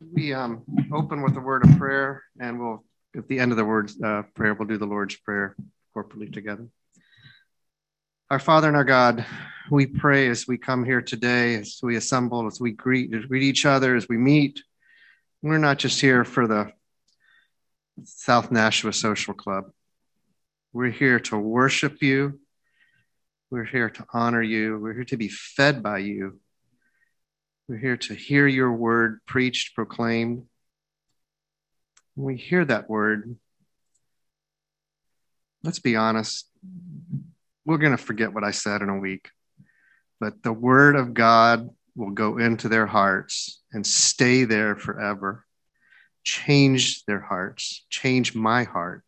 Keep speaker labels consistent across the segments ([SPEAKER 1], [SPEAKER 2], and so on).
[SPEAKER 1] We open with a word of prayer, and we'll, at the end of the words prayer, we'll do the Lord's Prayer corporately together. Our Father and our God, we pray as we come here today, as we assemble, as we greet each other, as we meet. We're not just here for the South Nashua Social Club. We're here to worship you. We're here to honor you. We're here to be fed by you. We're here to hear your word preached, proclaimed. When we hear that word, let's be honest, we're going to forget what I said in a week. But the word of God will go into their hearts and stay there forever. Change their hearts, change my heart.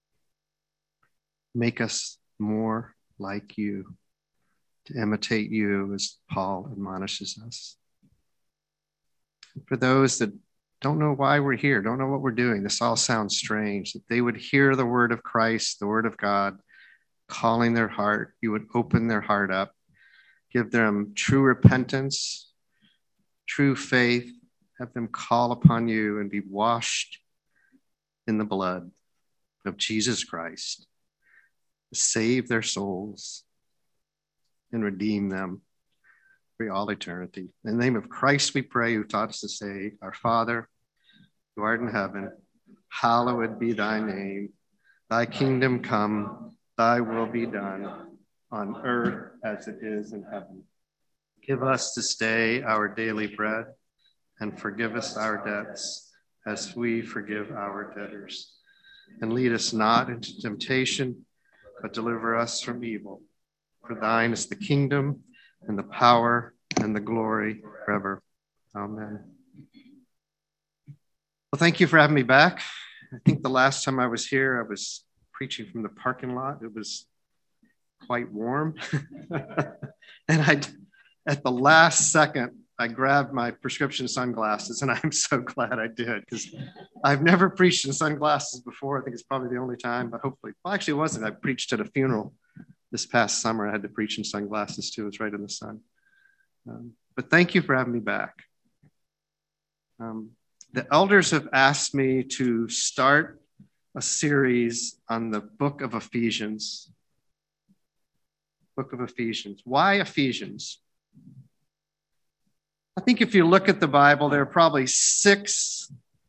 [SPEAKER 1] Make us more like you, to imitate you as Paul admonishes us. For those that don't know why we're here, don't know what we're doing, this all sounds strange, that they would hear the word of Christ, the word of God, calling their heart. You would open their heart up, give them true repentance, true faith, have them call upon you and be washed in the blood of Jesus Christ, to save their souls and redeem them for all eternity. In the name of Christ we pray, who taught us to say, Our Father, who art in heaven, hallowed be thy name. Thy kingdom come, thy will be done, on earth as it is in heaven. Give us this day our daily bread, and forgive us our debts, as we forgive our debtors. And lead us not into temptation, but deliver us from evil. For thine is the kingdom, and the power, and the glory forever. Amen. Well, thank you for having me back. I think the last time I was here, I was preaching from the parking lot. It was quite warm. And at the last second, I grabbed my prescription sunglasses, and I'm so glad I did, because I've never preached in sunglasses before. I think it's probably the only time, but hopefully, well, actually it wasn't. I preached at a funeral this past summer. I had to preach in sunglasses too. It was right in the sun. But thank you for having me back. The elders have asked me to start a series on the book of Ephesians. Book of Ephesians. Why Ephesians? I think if you look at the Bible, there are probably 6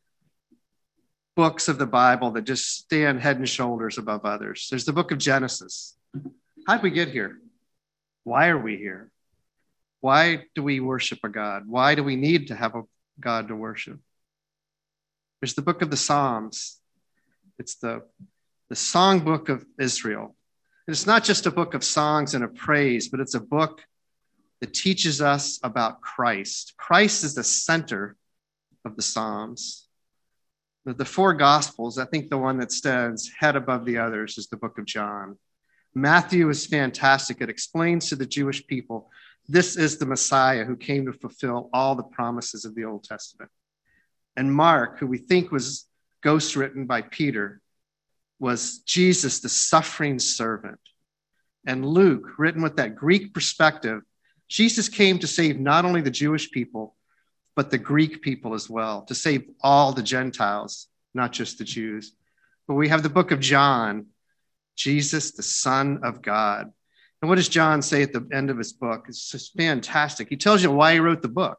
[SPEAKER 1] books of the Bible that just stand head and shoulders above others. There's the book of Genesis. How did we get here? Why are we here? Why do we worship a God? Why do we need to have a God to worship? There's the book of the Psalms. It's the songbook of Israel. And it's not just a book of songs and of praise, but it's a book that teaches us about Christ. Christ is the center of the Psalms. The 4 Gospels, I think the one that stands head above the others is the book of John. Matthew is fantastic. It explains to the Jewish people, this is the Messiah who came to fulfill all the promises of the Old Testament. And Mark, who we think was ghostwritten by Peter, was Jesus, the suffering servant. And Luke, written with that Greek perspective, Jesus came to save not only the Jewish people, but the Greek people as well, to save all the Gentiles, not just the Jews. But we have the book of John, Jesus, the Son of God. And what does John say at the end of his book? It's just fantastic. He tells you why he wrote the book.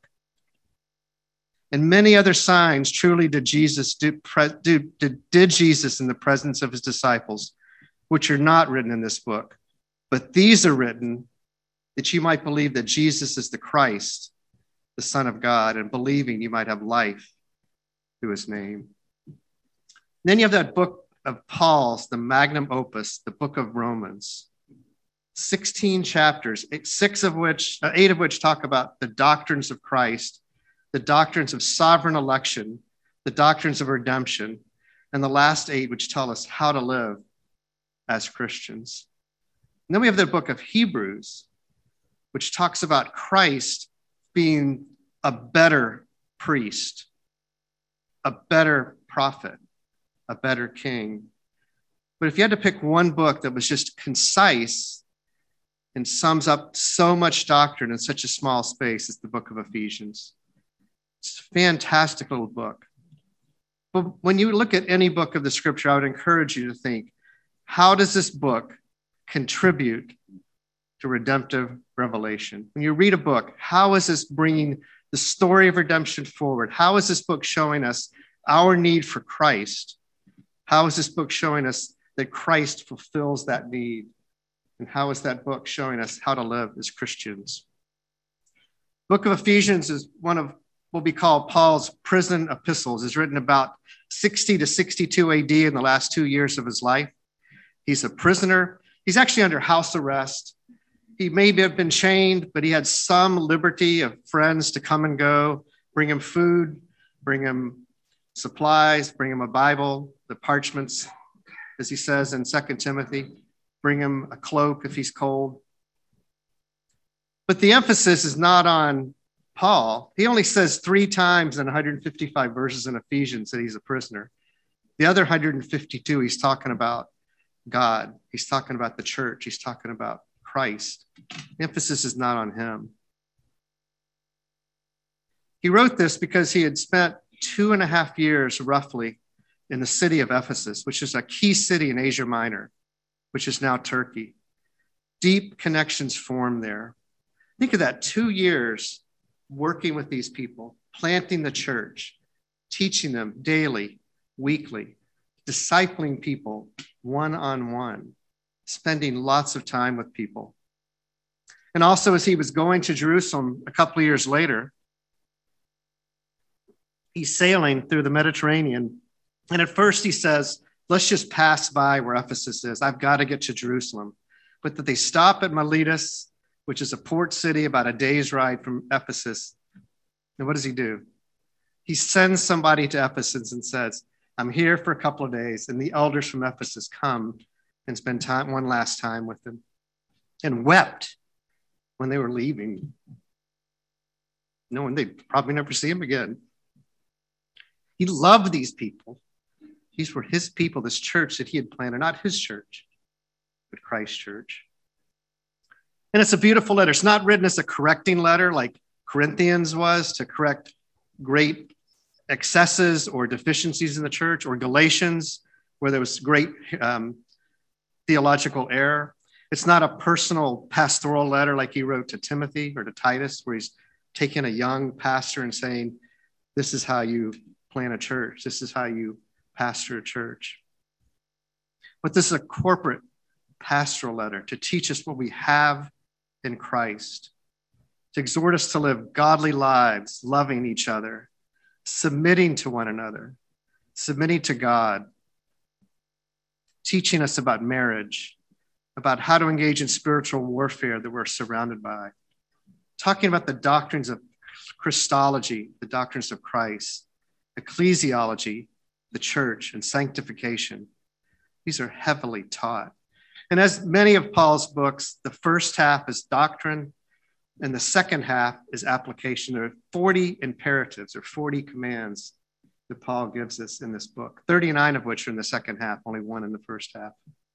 [SPEAKER 1] And many other signs truly did Jesus in the presence of his disciples, which are not written in this book. But these are written that you might believe that Jesus is the Christ, the Son of God, and believing you might have life through his name. And then you have that book of Paul's, the magnum opus, the book of Romans. 16 chapters, 8 of which talk about the doctrines of Christ, the doctrines of sovereign election, the doctrines of redemption, and the last 8 which tell us how to live as Christians. And then we have the book of Hebrews, which talks about Christ being a better priest, a better prophet, a better king. But if you had to pick one book that was just concise and sums up so much doctrine in such a small space, it's the book of Ephesians. It's a fantastic little book. But when you look at any book of the scripture, I would encourage you to think, how does this book contribute to redemptive revelation? When you read a book, how is this bringing the story of redemption forward? How is this book showing us our need for Christ? How is this book showing us that Christ fulfills that need? And how is that book showing us how to live as Christians? Book of Ephesians is one of what we call Paul's prison epistles. It's written about 60 to 62 AD in the last 2 years of his life. He's a prisoner. He's actually under house arrest. He may have been chained, but he had some liberty of friends to come and go, bring him food, bring him supplies, bring him a Bible, the parchments, as he says in 2 Timothy, bring him a cloak if he's cold. But the emphasis is not on Paul. He only says 3 times in 155 verses in Ephesians that he's a prisoner. The other 152, he's talking about God. He's talking about the church. He's talking about Christ. The emphasis is not on him. He wrote this because he had spent 2.5 years roughly in the city of Ephesus, which is a key city in Asia Minor, which is now Turkey. Deep connections formed there. Think of that, 2 years working with these people, planting the church, teaching them daily, weekly, discipling people one-on-one, spending lots of time with people. And also, as he was going to Jerusalem a couple of years later, he's sailing through the Mediterranean. And at first he says, let's just pass by where Ephesus is. I've got to get to Jerusalem. But that they stop at Miletus, which is a port city about a day's ride from Ephesus. And what does he do? He sends somebody to Ephesus and says, I'm here for a couple of days. And the elders from Ephesus come and spend time, one last time with them, and wept when they were leaving, knowing they'd probably never see him again. He loved these people. These were his people, this church that he had planted, not his church, but Christ's church. And it's a beautiful letter. It's not written as a correcting letter like Corinthians was to correct great excesses or deficiencies in the church, or Galatians, where there was great theological error. It's not a personal pastoral letter like he wrote to Timothy or to Titus, where he's taking a young pastor and saying, this is how you plant a church. This is how you pastor a church. But this is a corporate pastoral letter to teach us what we have in Christ, to exhort us to live godly lives, loving each other, submitting to one another, submitting to God, teaching us about marriage, about how to engage in spiritual warfare that we're surrounded by, talking about the doctrines of Christology, the doctrines of Christ, ecclesiology, the church, and sanctification. These are heavily taught. And as many of Paul's books, the first half is doctrine, and the second half is application. There are 40 imperatives or 40 commands that Paul gives us in this book, 39 of which are in the second half, only 1 in the first half.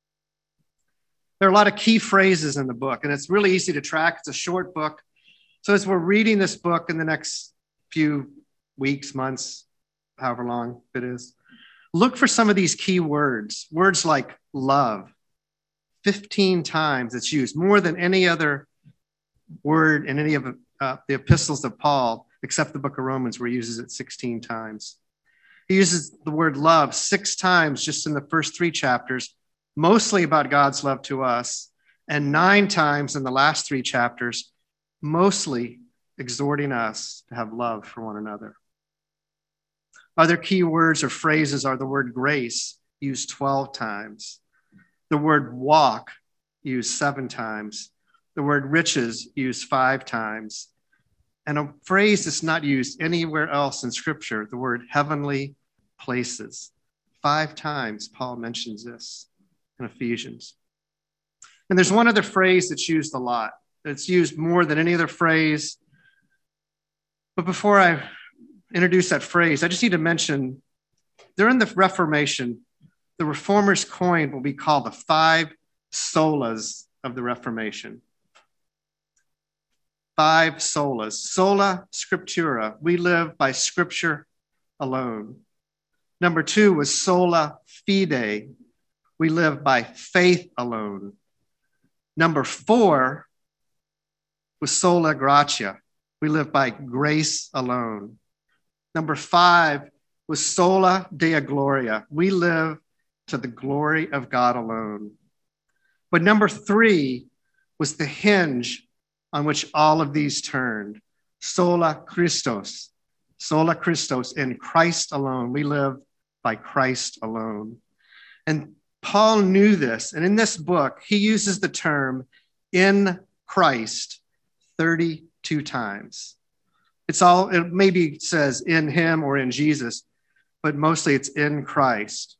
[SPEAKER 1] There are a lot of key phrases in the book, and it's really easy to track. It's a short book. So as we're reading this book in the next few weeks, months, however long it is, look for some of these key words, words like love. 15 times it's used, more than any other word in any of the epistles of Paul, except the book of Romans, where he uses it 16 times. He uses the word love 6 times just in the first 3 chapters, mostly about God's love to us, and 9 times in the last 3 chapters, mostly exhorting us to have love for one another. Other key words or phrases are the word grace, used 12 times. The word walk, used 7 times. The word riches, used 5 times. And a phrase that's not used anywhere else in Scripture, the word heavenly places. 5 times Paul mentions this in Ephesians. And there's one other phrase that's used a lot. It's used more than any other phrase. But before I introduce that phrase, I just need to mention, during the Reformation, the Reformers coined what we call the 5 solas of the Reformation. 5 solas. Sola scriptura. We live by scripture alone. Number 2 was sola fide. We live by faith alone. Number 4 was sola gratia. We live by grace alone. Number 5 was sola dea gloria. We live to the glory of God alone. But number 3 was the hinge on which all of these turned. Sola Christos. Sola Christos, in Christ alone. We live by Christ alone. And Paul knew this. And in this book, he uses the term in Christ 32 times. It maybe says in him or in Jesus, but mostly it's in Christ.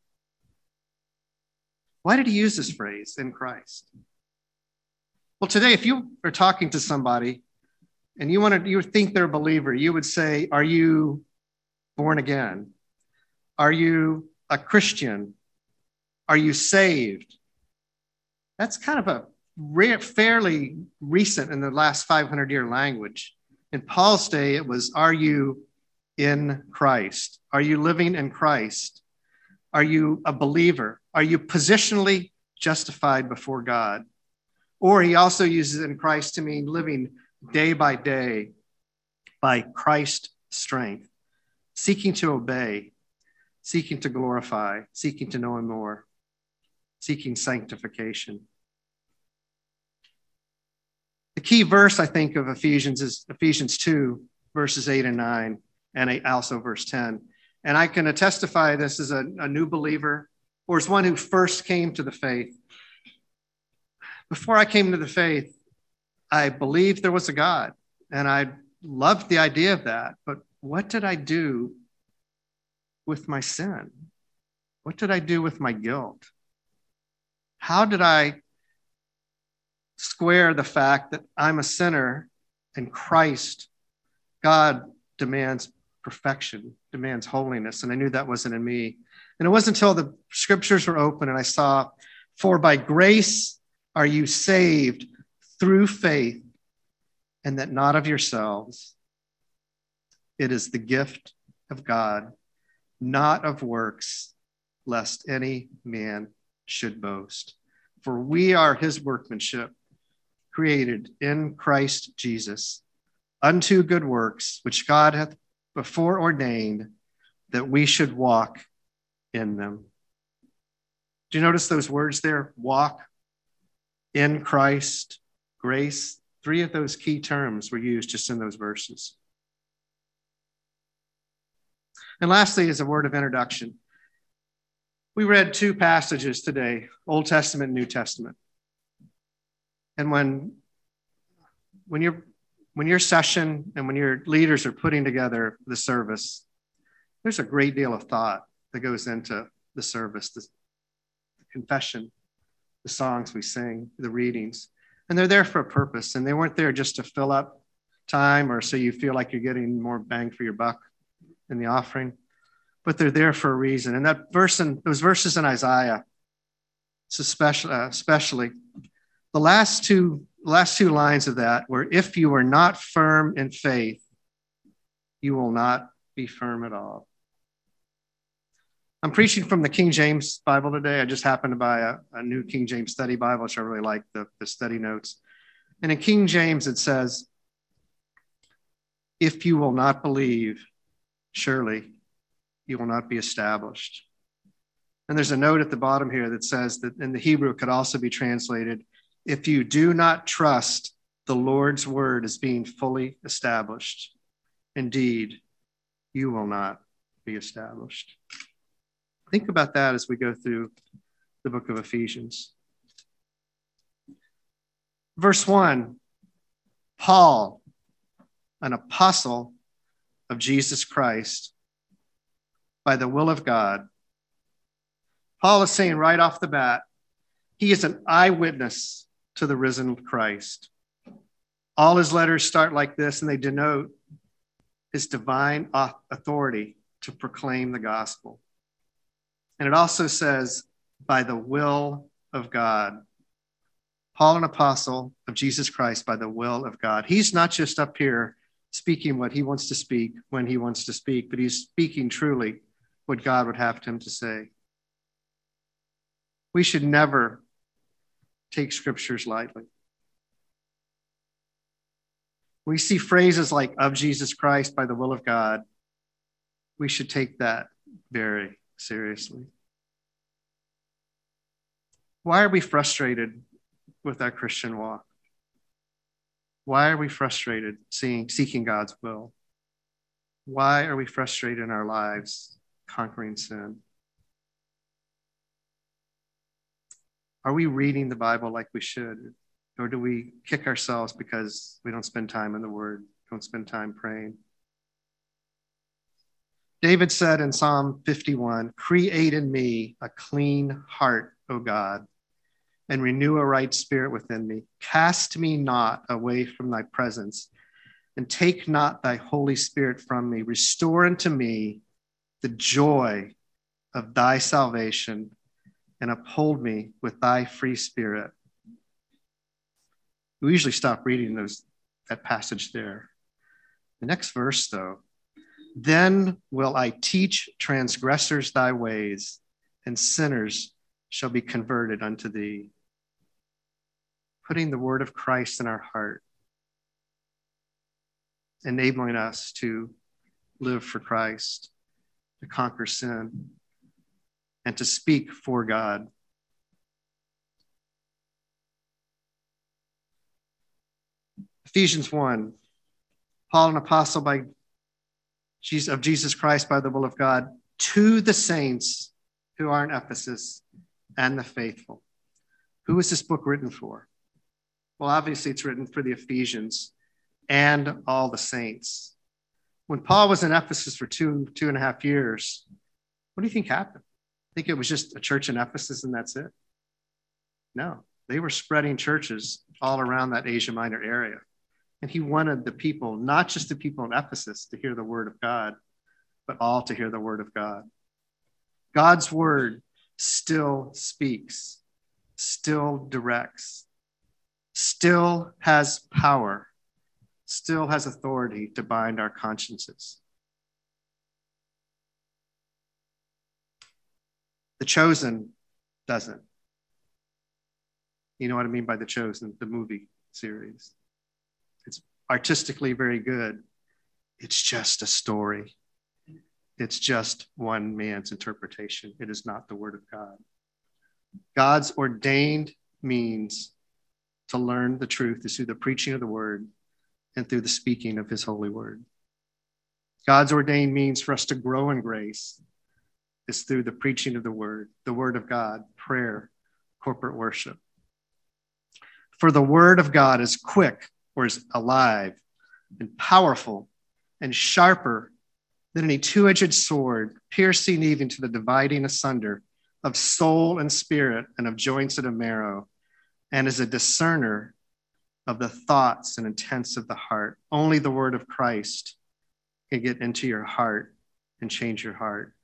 [SPEAKER 1] Why did he use this phrase, in Christ? Well, today, if you are talking to somebody and you think they're a believer, you would say, are you born again? Are you a Christian? Are you saved? That's kind of a fairly recent in the last 500-year language. In Paul's day, it was, are you in Christ? Are you living in Christ? Are you a believer? Are you positionally justified before God? Or he also uses in Christ to mean living day by day by Christ's strength, seeking to obey, seeking to glorify, seeking to know him more, seeking sanctification. The key verse, I think, of Ephesians is Ephesians 2, verses 8 and 9, and also verse 10. And I can testify this as a new believer or as one who first came to the faith. Before I came to the faith, I believed there was a God, and I loved the idea of that. But what did I do with my sin? What did I do with my guilt? How did I square the fact that I'm a sinner and Christ, God, demands perfection, demands holiness, and I knew that wasn't in me. And it wasn't until the scriptures were open and I saw, for by grace are you saved through faith, and that not of yourselves. It is the gift of God, not of works, lest any man should boast. For we are his workmanship, created in Christ Jesus, unto good works, which God hath before ordained that we should walk in them. Do you notice those words there? Walk, in Christ, grace. 3 of those key terms were used just in those verses. And lastly, as a word of introduction, we read 2 passages today, Old Testament and New Testament. And when your session and when your leaders are putting together the service, there's a great deal of thought that goes into the service, the confession, the songs we sing, the readings. And they're there for a purpose. And they weren't there just to fill up time or so you feel like you're getting more bang for your buck in the offering. But they're there for a reason. And those verses in Isaiah, especially the last two lines of that were, if you are not firm in faith, you will not be firm at all. I'm preaching from the King James Bible today. I just happened to buy a new King James Study Bible, which I really like, the study notes. And in King James, it says, if you will not believe, surely you will not be established. And there's a note at the bottom here that says that in the Hebrew, it could also be translated, if you do not trust the Lord's word as being fully established, indeed, you will not be established. Think about that as we go through the book of Ephesians. Verse 1, Paul, an apostle of Jesus Christ, by the will of God. Paul is saying right off the bat, he is an eyewitness to the risen Christ. All his letters start like this, and they denote his divine authority to proclaim the gospel. And it also says, by the will of God. Paul, an apostle of Jesus Christ by the will of God. He's not just up here speaking what he wants to speak when he wants to speak, but he's speaking truly what God would have him to say. We should never take scriptures lightly. We see phrases like of Jesus Christ by the will of God. We should take that very seriously. Why are we frustrated with our Christian walk? Why are we frustrated seeking God's will? Why are we frustrated in our lives conquering sin? Are we reading the Bible like we should? Or do we kick ourselves because we don't spend time in the Word, don't spend time praying? David said in Psalm 51, "Create in me a clean heart, O God, and renew a right spirit within me. Cast me not away from thy presence, and take not thy Holy Spirit from me. Restore unto me the joy of thy salvation, and uphold me with thy free spirit." We usually stop reading that passage there. The next verse, though, "Then will I teach transgressors thy ways, and sinners shall be converted unto thee." Putting the word of Christ in our heart, enabling us to live for Christ, to conquer sin, and to speak for God. Ephesians 1, Paul, an apostle of Jesus Christ by the will of God, to the saints who are in Ephesus and the faithful. Who is this book written for? Well, obviously it's written for the Ephesians and all the saints. When Paul was in Ephesus for two and a half years, what do you think happened? Think it was just a church in Ephesus and that's it? No, they were spreading churches all around that Asia Minor area. And he wanted the people, not just the people in Ephesus, to hear the word of God, but all to hear the word of God. God's word still speaks, still directs, still has power, still has authority to bind our consciences. The Chosen doesn't. You know what I mean by The Chosen, the movie series. It's artistically very good. It's just a story. It's just one man's interpretation. It is not the word of God. God's ordained means to learn the truth is through the preaching of the word and through the speaking of his holy word. God's ordained means for us to grow in grace is through the preaching of the word of God, prayer, corporate worship. For the word of God is quick, or is alive and powerful and sharper than any two-edged sword, piercing even to the dividing asunder of soul and spirit and of joints and of marrow, and is a discerner of the thoughts and intents of the heart. Only the word of Christ can get into your heart and change your heart.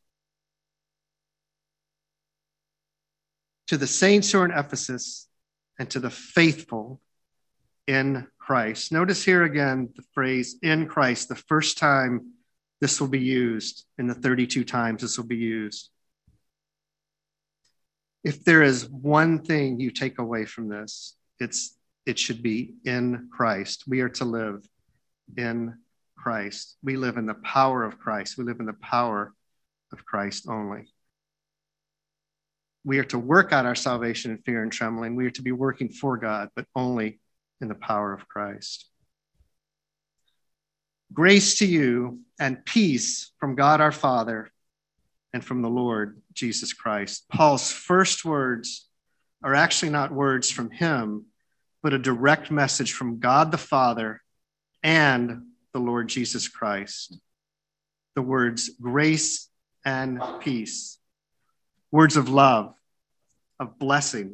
[SPEAKER 1] To the saints who are in Ephesus and to the faithful in Christ. Notice here again the phrase in Christ, the first time this will be used, in the 32 times this will be used. If there is one thing you take away from this, it should be in Christ. We are to live in Christ. We live in the power of Christ. We live in the power of Christ only. We are to work out our salvation in fear and trembling. We are to be working for God, but only in the power of Christ. Grace to you and peace from God our Father and from the Lord Jesus Christ. Paul's first words are actually not words from him, but a direct message from God the Father and the Lord Jesus Christ. The words grace and peace. Words of love, of blessing,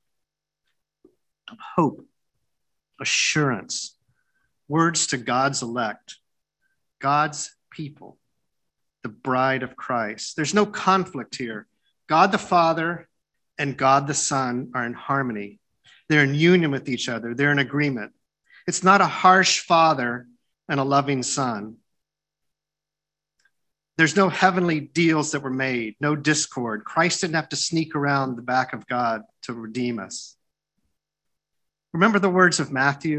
[SPEAKER 1] of hope, assurance, words to God's elect, God's people, the bride of Christ. There's no conflict here. God the Father and God the Son are in harmony. They're in union with each other. They're in agreement. It's not a harsh father and a loving son. There's no heavenly deals that were made, no discord. Christ didn't have to sneak around the back of God to redeem us. Remember the words of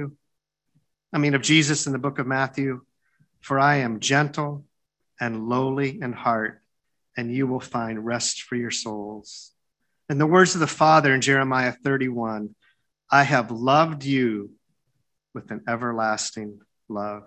[SPEAKER 1] Jesus in the book of Matthew, "For I am gentle and lowly in heart, and you will find rest for your souls." And the words of the Father in Jeremiah 31, "I have loved you with an everlasting love."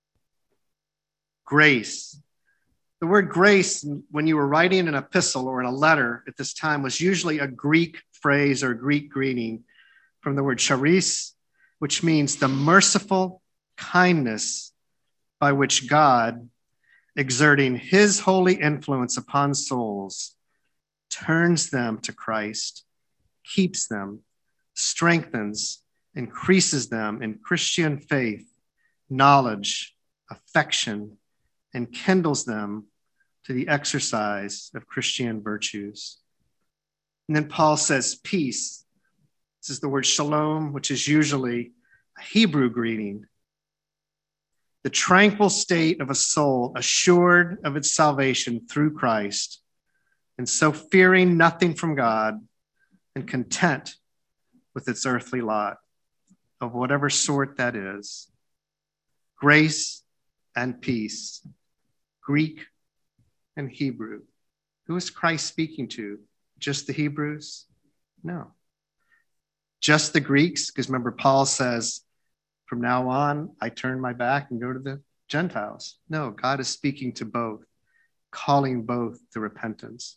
[SPEAKER 1] Grace. The word grace, when you were writing an epistle or in a letter at this time, was usually a Greek phrase or Greek greeting from the word charis, which means the merciful kindness by which God, exerting his holy influence upon souls, turns them to Christ, keeps them, strengthens, increases them in Christian faith, knowledge, affection, and kindles them to the exercise of Christian virtues. And then Paul says, peace. This is the word shalom, which is usually a Hebrew greeting. The tranquil state of a soul assured of its salvation through Christ, and so fearing nothing from God and content with its earthly lot, of whatever sort that is. Grace and peace, Greek and Hebrew. Who is Christ speaking to? Just the Hebrews? No. Just the Greeks? Because remember, Paul says, from now on, I turn my back and go to the Gentiles. No, God is speaking to both, calling both to repentance.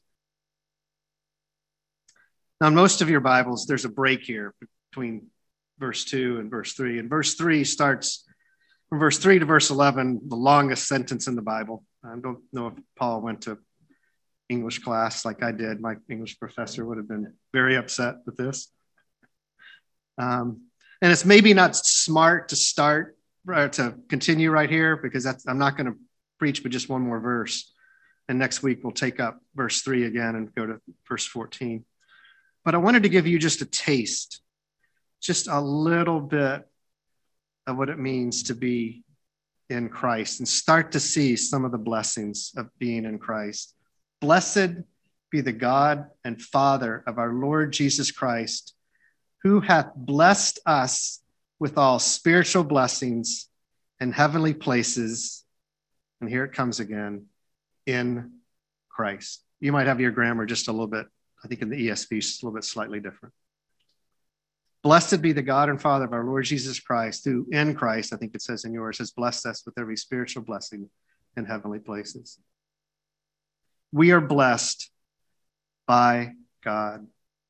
[SPEAKER 1] Now, in most of your Bibles, there's a break here between verse 2 and verse 3. And verse 3 starts from verse 3 to verse 11, the longest sentence in the Bible. I don't know if Paul went to English class like I did. My English professor would have been very upset with this. And it's maybe not smart to start or to continue right here, because I'm not going to preach but just one more verse. And next week we'll take up verse 3 again and go to verse 14. But I wanted to give you just a taste, just a little bit of what it means to be in Christ and start to see some of the blessings of being in Christ. Blessed be the God and Father of our Lord Jesus Christ, who hath blessed us with all spiritual blessings in heavenly places. And here it comes again, in Christ. You might have your grammar just a little bit, I think in the ESV, it's a little bit slightly different. Blessed be the God and Father of our Lord Jesus Christ, who in Christ, I think it says in yours, has blessed us with every spiritual blessing in heavenly places. We are blessed by God.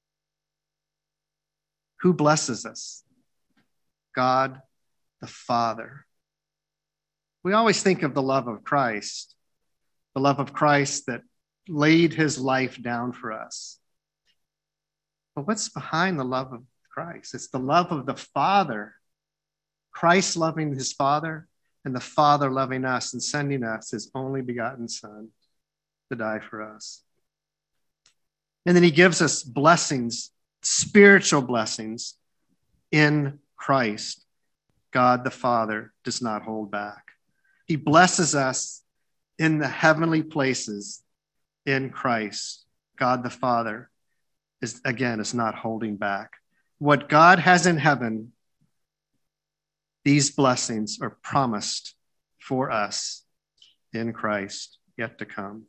[SPEAKER 1] Who blesses us? God the Father. We always think of the love of Christ that laid his life down for us. But what's behind the love of Christ? It's the love of the Father. Christ loving his Father, and the Father loving us and sending us his only begotten Son to die for us. And then he gives us blessings, spiritual blessings in Christ. God the Father does not hold back. He blesses us in the heavenly places in Christ. God the Father is not holding back. What God has in heaven, these blessings are promised for us in Christ, yet to come.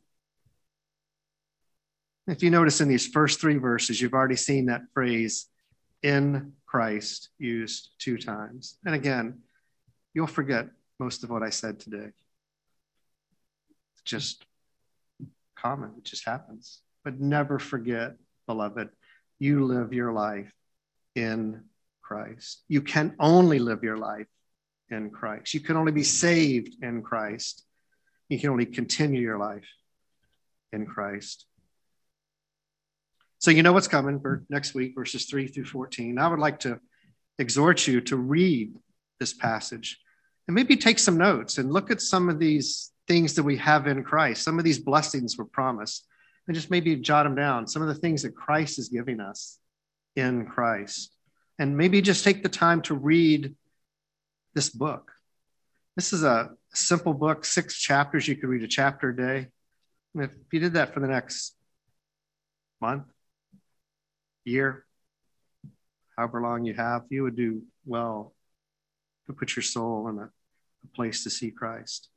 [SPEAKER 1] If you notice in these first 3 verses, you've already seen that phrase, in Christ, used 2 times. And again, you'll forget most of what I said today. It's just common. It just happens. But never forget, beloved, you live your life in Christ. You can only live your life in Christ. You can only be saved in Christ. You can only continue your life in Christ. So you know what's coming for next week, verses 3 through 14. I would like to exhort you to read this passage and maybe take some notes and look at some of these things that we have in Christ. Some of these blessings were promised, and just maybe jot them down. Some of the things that Christ is giving us in Christ. And maybe just take the time to read this book. This is a simple book, 6 chapters. You could read a chapter a day. And if you did that for the next month, year, however long you have, you would do well to put your soul in a place to see Christ.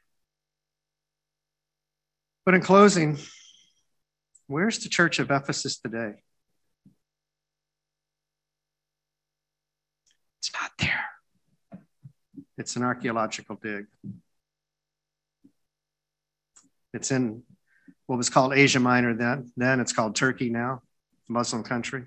[SPEAKER 1] But in closing, where's the church of Ephesus today? It's not there. It's an archaeological dig. It's in what was called Asia Minor then. Then it's called Turkey now, Muslim country.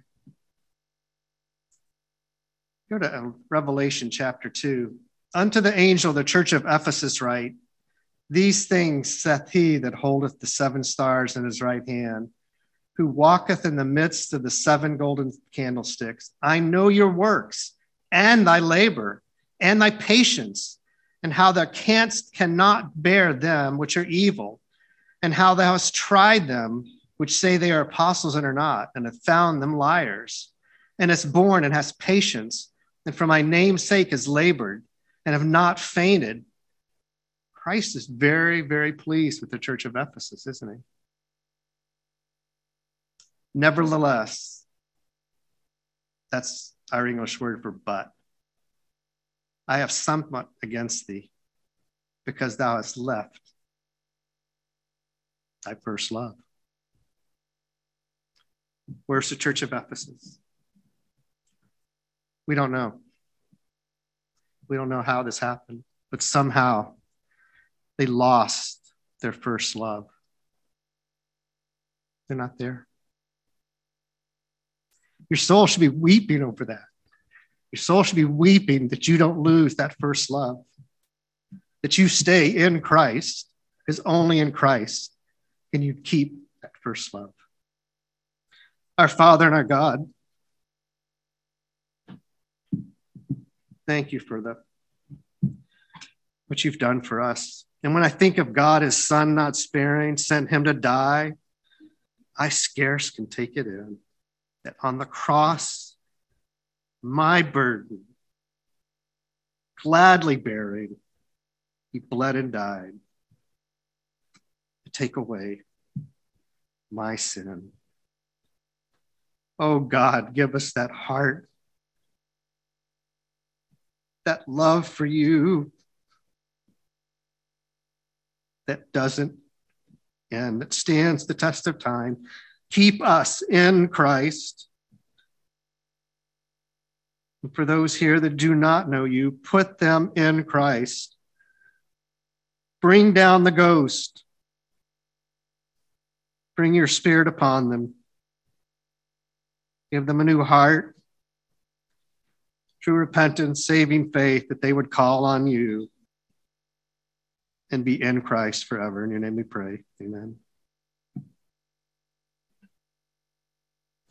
[SPEAKER 1] Go to Revelation chapter 2. Unto the angel of the church of Ephesus write, these things saith he that holdeth the 7 stars in his right hand, who walketh in the midst of the 7 golden candlesticks. I know your works, and thy labor, and thy patience, and how thou cannot bear them which are evil, and how thou hast tried them which say they are apostles and are not, and have found them liars, and hast borne and hast patience, and for my name's sake has labored, and have not fainted. Christ is very, very pleased with the church of Ephesus, isn't he? Nevertheless, that's our English word for but. I have somewhat against thee, because thou hast left thy first love. Where's the church of Ephesus? We don't know. We don't know how this happened, but somehow they lost their first love. They're not there. Your soul should be weeping over that. Your soul should be weeping that you don't lose that first love, that you stay in Christ, because only in Christ can you keep that first love. Our Father and our God, thank you for what you've done for us. And when I think of God, his son not sparing, sent him to die, I scarce can take it in that on the cross, my burden, gladly bearing, he bled and died to take away my sin. Oh God, give us that heart, that love for you that doesn't end, that stands the test of time. Keep us in Christ. And for those here that do not know you, put them in Christ. Bring down the ghost. Bring your spirit upon them. Give them a new heart, true repentance, saving faith, that they would call on you and be in Christ forever. In your name we pray. Amen.